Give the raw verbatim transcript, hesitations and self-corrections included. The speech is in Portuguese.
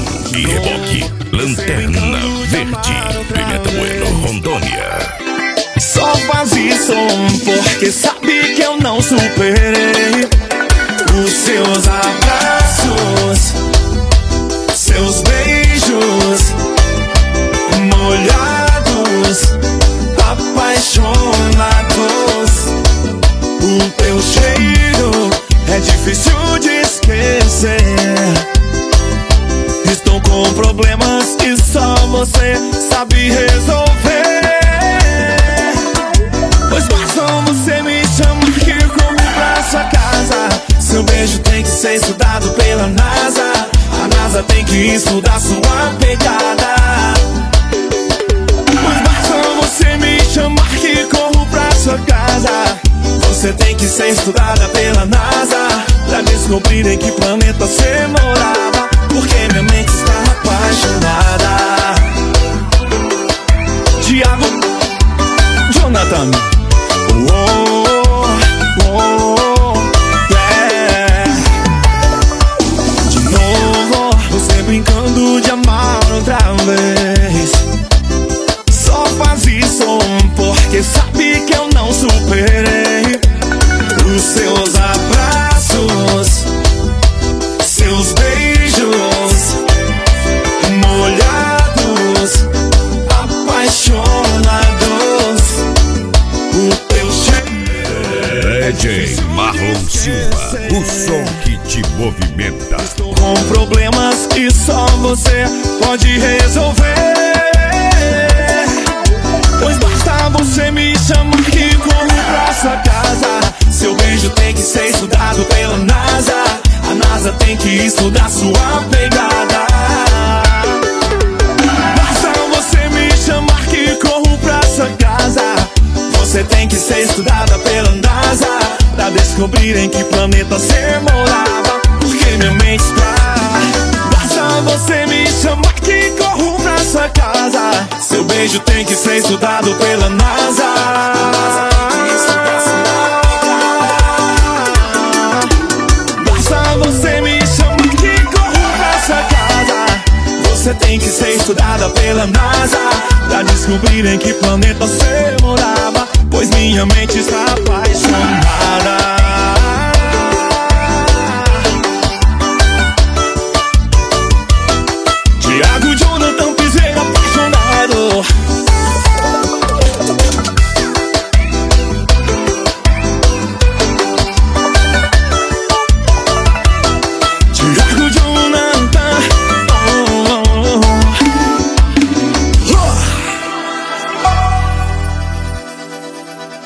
e Reboque, Lanterna Verde, Pimenta Bueno, Rondônia. Só faz isso porque sabe que eu não superei os seus abraços, seus beijos molhados, apaixonados. O teu cheiro é difícil de esquecer. Estou com problemas que só você sabe resolver. Pois basta você me chamar que eu corro pra sua casa. Seu beijo tem que ser estudado pela NASA. A NASA tem que estudar sua pegada. Pois basta você me chamar que corro pra sua casa. Você tem que ser estudada pela NASA pra descobrir em que planeta você morava. Porque minha mente está apaixonada. Thiago, Jonathan. Oh, oh, oh, yeah. De novo, você brincando de amar outra vez. Só faz isso porque sabe que eu não superei os seus abraços, seus beijos molhados, apaixonados. O teu cheiro D J Marlon Silva, o som que te movimenta. Estou com problemas que só você pode resolver. Pois basta você me chamar que corro pra sua casa. Seu beijo tem que ser estudado pela NASA. A NASA tem que estudar sua pegada. Basta você me chamar que corro pra sua casa. Você tem que ser estudada pela NASA pra descobrir em que planeta você morava. Porque minha mente está. Basta você me chamar que corro pra sua casa. Seu beijo tem que ser estudado pela NASA. A NASA tem que estudar sua pegada. Basta você me chamar que corro pra sua casa. Você tem que ser estudada pela NASA pra descobrir em que planeta você morava. Pois minha mente está apaixonada.